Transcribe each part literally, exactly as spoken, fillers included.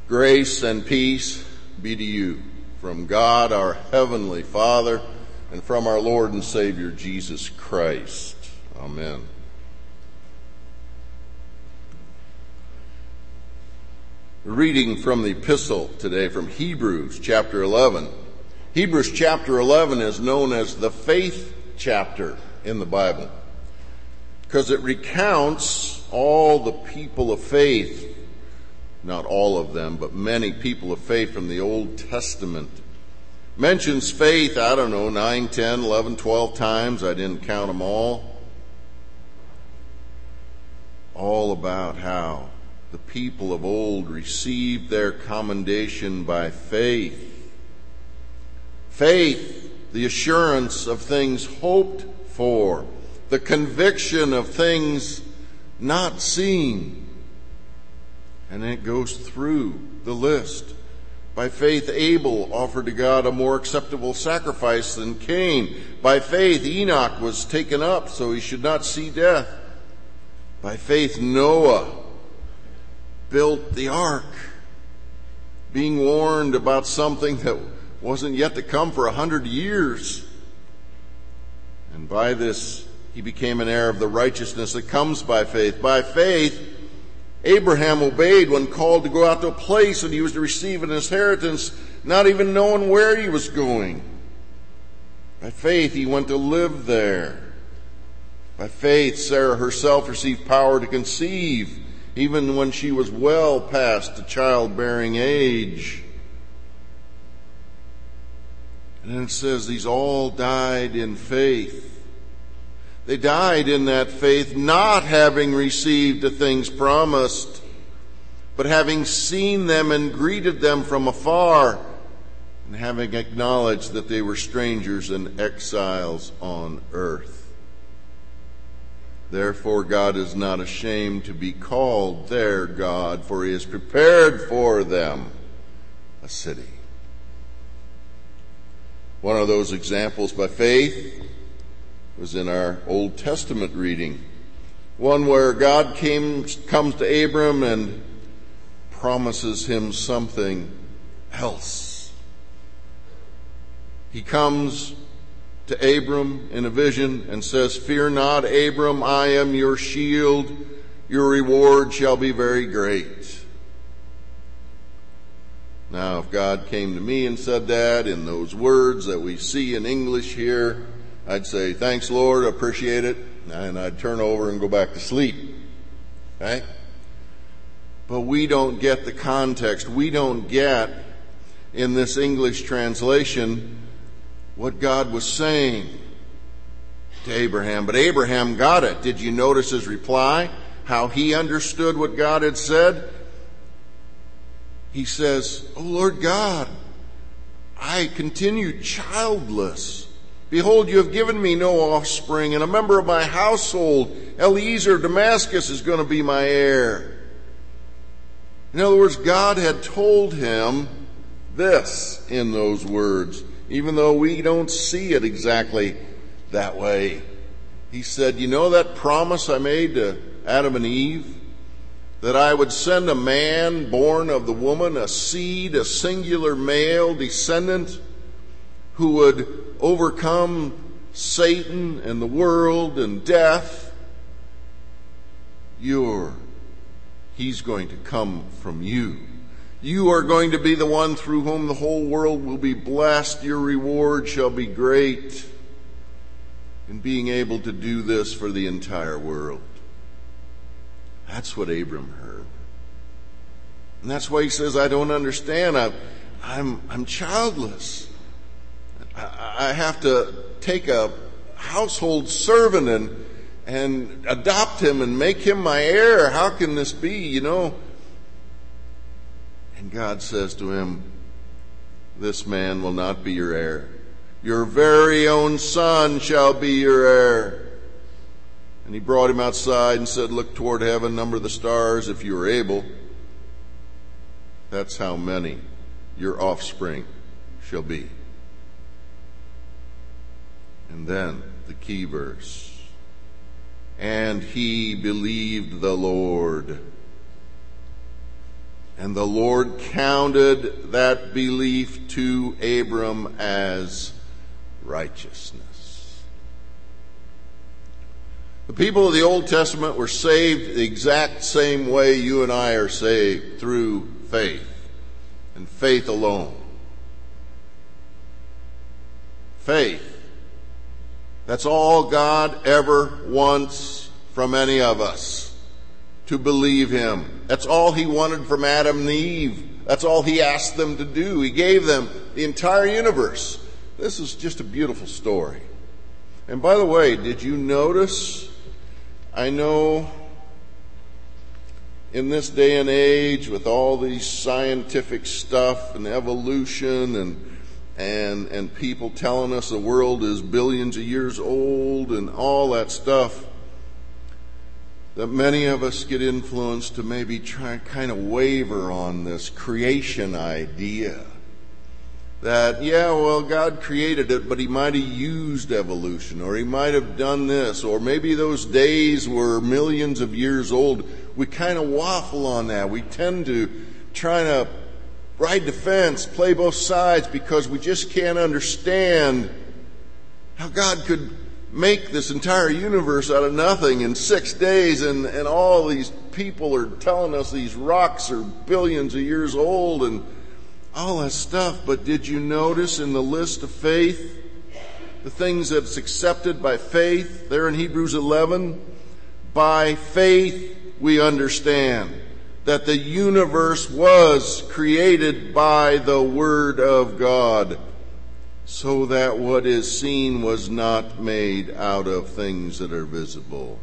Grace and peace be to you from God our Heavenly Father and from our Lord and Savior Jesus Christ. Amen. Reading from the epistle today from Hebrews chapter eleven. Hebrews chapter eleven is known as the faith chapter in the Bible because it recounts all the people of faith. Not all of them, but many people of faith from the Old Testament. Mentions faith, I don't know, nine, ten, eleven, twelve times. I didn't count them all. All about how the people of old received their commendation by faith. Faith, the assurance of things hoped for, the conviction of things not seen. And then it goes through the list. By faith, Abel offered to God a more acceptable sacrifice than Cain. By faith, Enoch was taken up so he should not see death. By faith, Noah built the ark, being warned about something that wasn't yet to come for a hundred years. And by this, he became an heir of the righteousness that comes by faith. By faith, Abraham obeyed when called to go out to a place that he was to receive an inheritance, not even knowing where he was going. By faith, he went to live there. By faith, Sarah herself received power to conceive, even when she was well past the childbearing age. And then it says these all died in faith. They died in that faith, not having received the things promised, but having seen them and greeted them from afar, and having acknowledged that they were strangers and exiles on earth. Therefore God is not ashamed to be called their God, for he has prepared for them a city. One of those examples by faith was in our Old Testament reading. One where God came, comes to Abram and promises him something else. He comes to Abram in a vision and says, "Fear not, Abram, I am your shield. Your reward shall be very great." Now, if God came to me and said that in those words that we see in English here, I'd say, "Thanks, Lord, appreciate it," and I'd turn over and go back to sleep. Right? But we don't get the context. We don't get, in this English translation, what God was saying to Abraham. But Abraham got it. Did you notice his reply? How he understood what God had said? He says, "Oh, Lord God, I continue childless. Behold, you have given me no offspring, and a member of my household, Eliezer of Damascus, is going to be my heir." In other words, God had told him this in those words, even though we don't see it exactly that way. He said, "You know that promise I made to Adam and Eve? That I would send a man born of the woman, a seed, a singular male descendant, who would overcome Satan and the world and death. You're, he's going to come from you. You are going to be the one through whom the whole world will be blessed. Your reward shall be great in being able to do this for the entire world." That's what Abram heard. And that's why he says, "I don't understand. I'm, I'm, I'm childless. I have to take a household servant and and adopt him and make him my heir. How can this be, you know?" And God says to him, "This man will not be your heir. Your very own son shall be your heir." And he brought him outside and said, "Look toward heaven, number the stars if you are able. That's how many your offspring shall be." And then the key verse. "And he believed the Lord, And the Lord counted that belief to Abram as righteousness. The people of the Old Testament were saved the exact same way you and I are saved, through faith, and faith alone. Faith. That's all God ever wants from any of us. To believe Him. That's all He wanted from Adam and Eve. That's all He asked them to do. He gave them the entire universe. This is just a beautiful story. And by the way, did you notice, I know in this day and age with all these scientific stuff and evolution and and and people telling us the world is billions of years old and all that stuff, that many of us get influenced to maybe try kind of waver on this creation idea. That, yeah, well, God created it, but He might have used evolution, or He might have done this, or maybe those days were millions of years old. We kind of waffle on that. We tend to try to ride the fence, play both sides, because we just can't understand how God could make this entire universe out of nothing in six days, and, and all these people are telling us these rocks are billions of years old and all that stuff. But did you notice in the list of faith, the things that's accepted by faith, there in Hebrews eleven, by faith we understand that the universe was created by the Word of God, so that what is seen was not made out of things that are visible.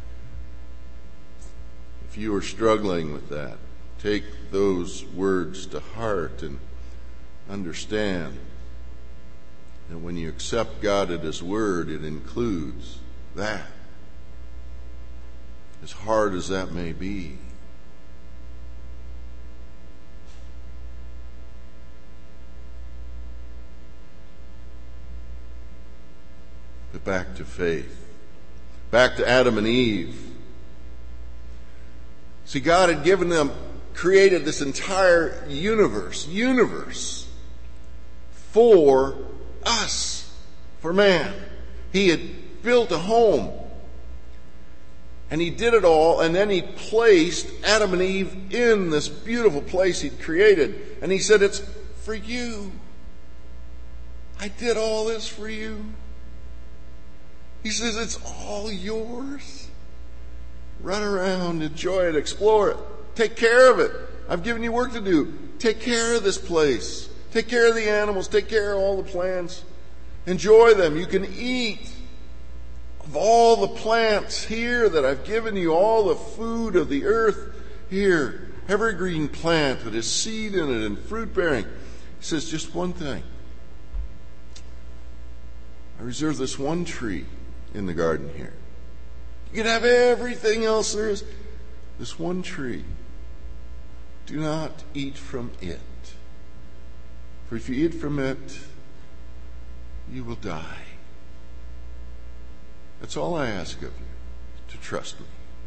If you are struggling with that, take those words to heart and understand that when you accept God at His Word, it includes that. As hard as that may be. But back to faith. Back to Adam and Eve. See, God had given them, created this entire universe, universe, for us, for man. He had built a home. And He did it all, and then He placed Adam and Eve in this beautiful place He'd created. And He said, it's for you. I did all this for you. He says, it's all yours. Run around, enjoy it, explore it. Take care of it. I've given you work to do. Take care of this place. Take care of the animals. Take care of all the plants. Enjoy them. You can eat of all the plants here that I've given you, all the food of the earth here. Every green plant that has seed in it and fruit bearing. He says, just one thing. I reserve this one tree in the garden here. You can have everything else there is. This one tree. Do not eat from it. For if you eat from it, you will die. That's all I ask of you, to trust me.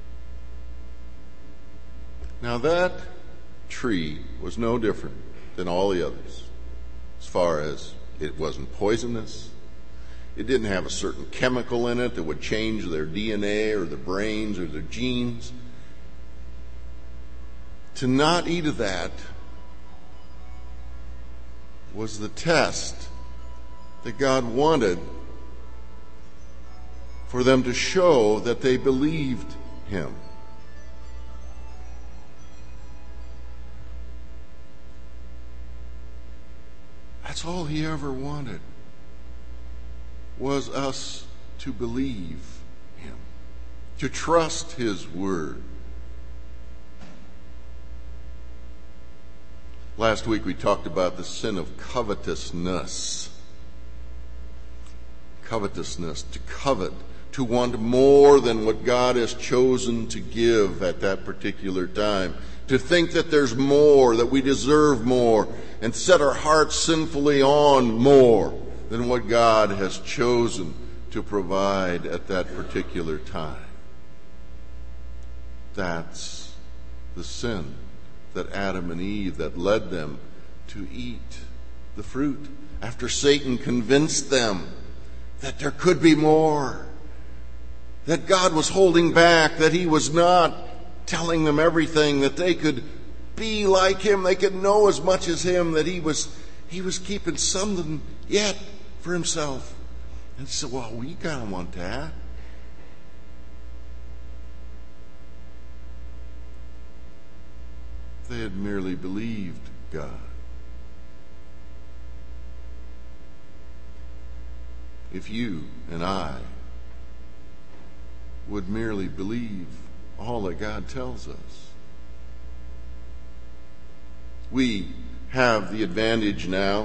Now that tree was no different than all the others, as far as it wasn't poisonous. It didn't have a certain chemical in it that would change their D N A or their brains or their genes. To not eat of that was the test that God wanted for them to show that they believed Him. That's all He ever wanted, was us to believe Him, to trust His Word. Last week we talked about the sin of covetousness. Covetousness, to covet, to want more than what God has chosen to give at that particular time. To think that there's more, that we deserve more, and set our hearts sinfully on more than what God has chosen to provide at that particular time. That's the sin that Adam and Eve that led them to eat the fruit. After Satan convinced them that there could be more, that God was holding back, that He was not telling them everything, that they could be like Him, they could know as much as Him, that He was He was keeping something yet for Himself. And so, well, we kind of want that. They had merely believed God. If you and I would merely believe all that God tells us, we have the advantage now.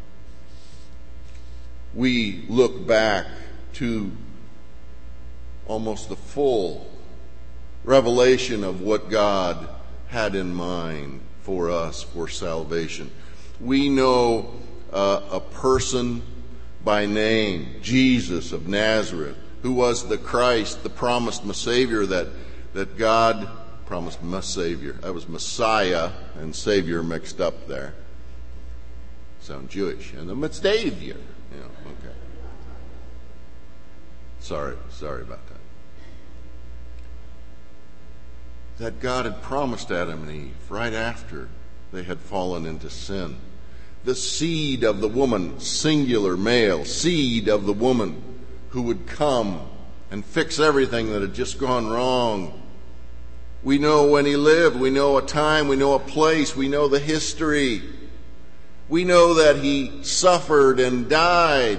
We look back to almost the full revelation of what God had in mind for us for salvation. We know uh, a person by name, Jesus of Nazareth, who was the Christ, the promised Savior that, that God promised Savior. That was Messiah and Savior mixed up there. Sound Jewish. And the Savior. You know, okay. Sorry, sorry about that. That God had promised Adam and Eve right after they had fallen into sin. The seed of the woman, singular male, seed of the woman who would come and fix everything that had just gone wrong. We know when He lived. We know a time. We know a place. We know the history. We know that He suffered and died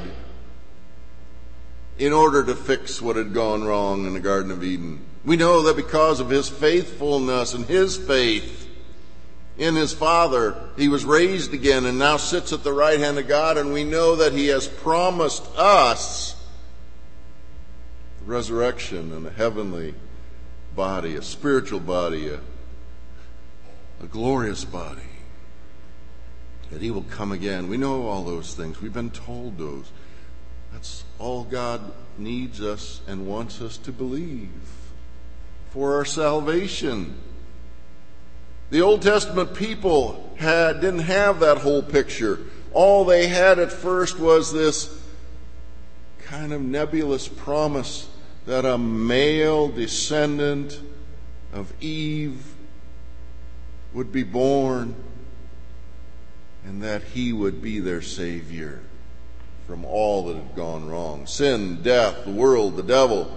in order to fix what had gone wrong in the Garden of Eden. We know that because of His faithfulness and His faith in His Father, He was raised again and now sits at the right hand of God. And we know that He has promised us the resurrection and a heavenly body, a spiritual body, a, a glorious body, that He will come again. We know all those things. We've been told those. That's all God needs us and wants us to believe for our salvation. The Old Testament people had didn't have that whole picture. All they had at first was this kind of nebulous promise that a male descendant of Eve would be born and that he would be their Savior from all that had gone wrong. Sin, death, the world, the devil.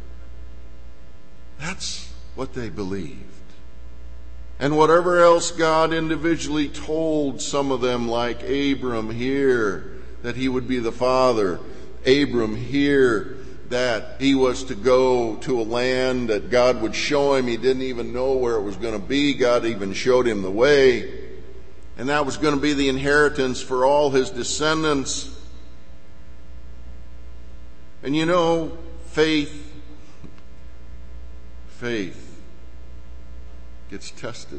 That's what they believed. And whatever else God individually told some of them, like Abram here, that he would be the father. Abram here, that he was to go to a land that God would show him. He didn't even know where it was going to be. God even showed him the way. And that was going to be the inheritance for all his descendants. And you know, faith, faith gets tested.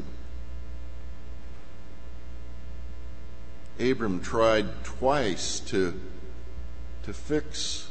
Abram tried twice to, to fix,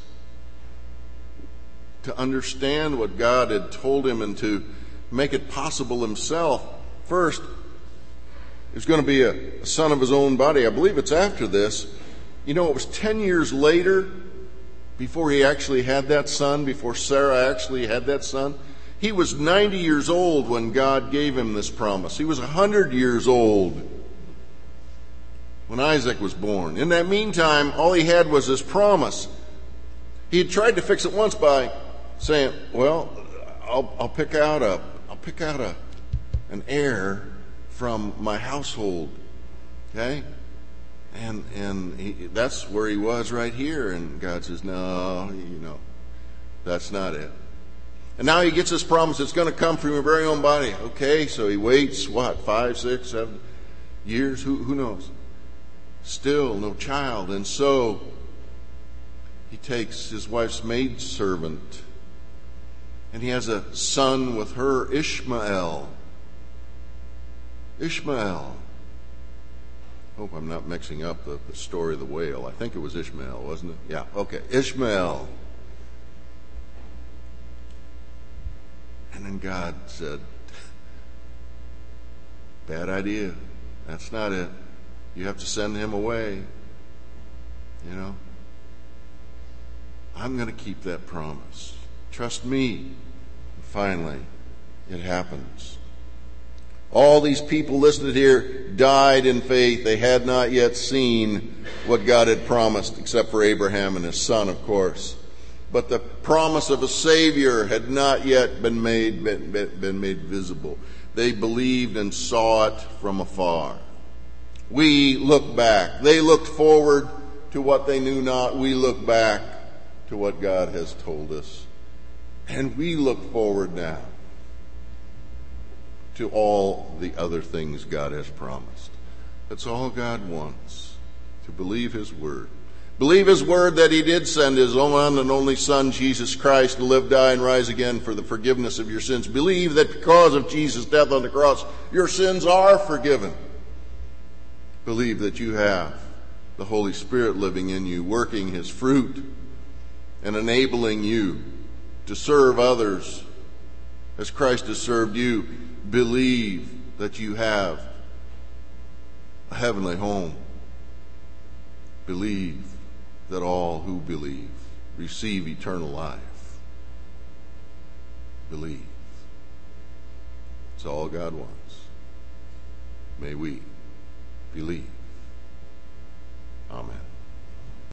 to understand what God had told him and to make it possible himself. First, he was going to be a, a son of his own body. I believe it's after this. You know, it was ten years later before he actually had that son, before Sarah actually had that son. He was ninety years old when God gave him this promise. He was one hundred years old when Isaac was born. In that meantime, all he had was this promise. He had tried to fix it once by saying, well, I'll, I'll pick out a, I'll pick out a, an heir from my household. Okay? And, and he, that's where he was right here. And God says, no, you know, that's not it. And now he gets this promise, it's going to come from your very own body. Okay, so he waits, what, five, six, seven years? Who, who knows? Still no child. And so he takes his wife's maidservant and he has a son with her, Ishmael. Ishmael. Hope I'm not mixing up the, the story of the whale. I think it was Ishmael, wasn't it? Yeah, okay. Ishmael. And then God said, Bad idea. That's not it. You have to send him away. You know? I'm going to keep that promise. Trust me. And finally, it happens. All these people listed here died in faith. They had not yet seen what God had promised, except for Abraham and his son, of course. But the promise of a Savior had not yet been made, been, been made visible. They believed and saw it from afar. We look back. They looked forward to what they knew not. We look back to what God has told us. And we look forward now to all the other things God has promised. That's all God wants, to believe His Word. Believe His Word that He did send His one and only Son, Jesus Christ, to live, die, and rise again for the forgiveness of your sins. Believe that because of Jesus' death on the cross, your sins are forgiven. Believe that you have the Holy Spirit living in you, working His fruit and enabling you to serve others as Christ has served you. Believe that you have a heavenly home. Believe that all who believe receive eternal life. Believe. It's all God wants. May we believe. Amen.